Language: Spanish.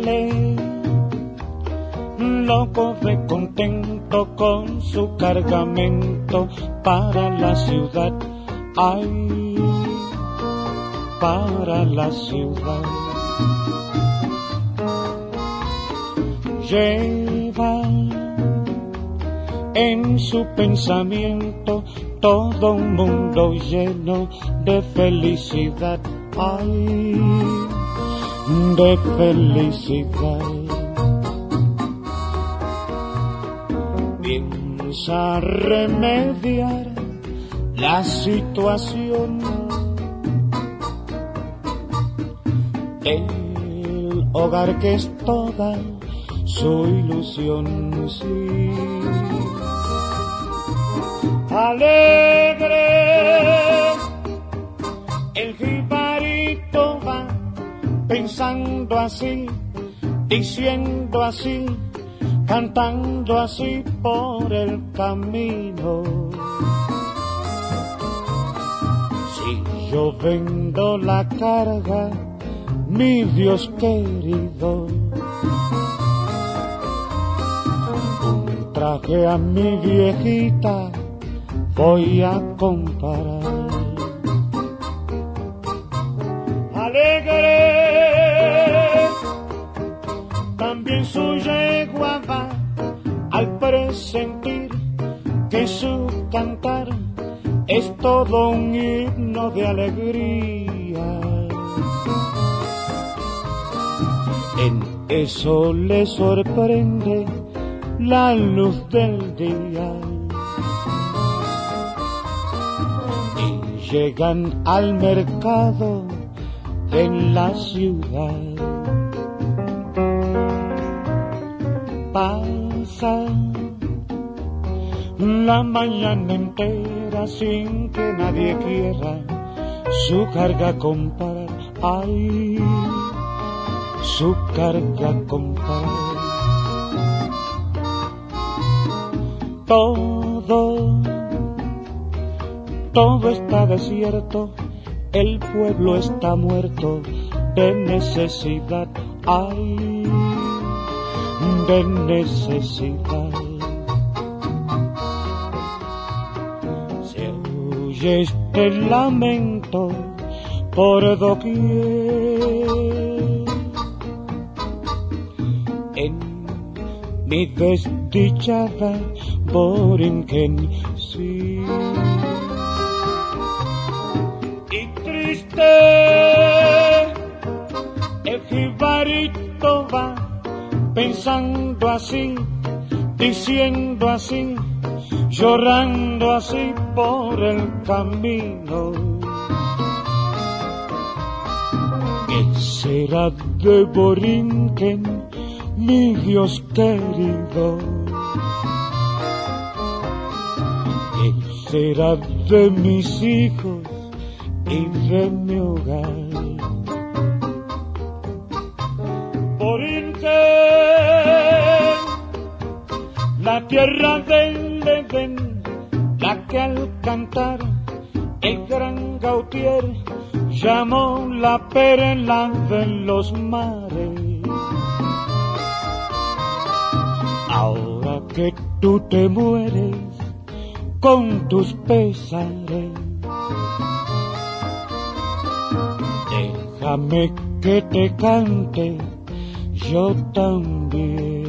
sale, loco de contento con su cargamento para la ciudad. Ay, para la ciudad. Lleva en su pensamiento todo un mundo lleno de felicidad. Ay, de felicidad. Piensa remediar la situación. El hogar que es toda su ilusión, sí. Alegre, el jibarito va pensando así, diciendo así, cantando así por el camino. Si yo vendo la carga, mi Dios querido, un traje a mi viejita voy a comparar. Alegre, también su yegua va al presentir que su cantar es todo un himno de alegría. En eso le sorprende la luz del día. Y llegan al mercado de la ciudad. Pasa la mañana entera sin que nadie quiera su carga comprar. Ay, su carga comprar. Todo está desierto, el pueblo está muerto de necesidad. Ay, de necesidad. Se oye este lamento por doquier. En mi desdichada Borinquen, sí. Y triste, el jibarito va pensando así, diciendo así, llorando así por el camino. ¿Qué será de Borinquen, mi Dios querido? ¿Qué será de mis hijos y de mi hogar? Borinquen, la tierra del Edén, la que al cantar el gran Gautier llamó la perla de los mares. Ahora que tú te mueres con tus pesares, déjame que te cante yo también.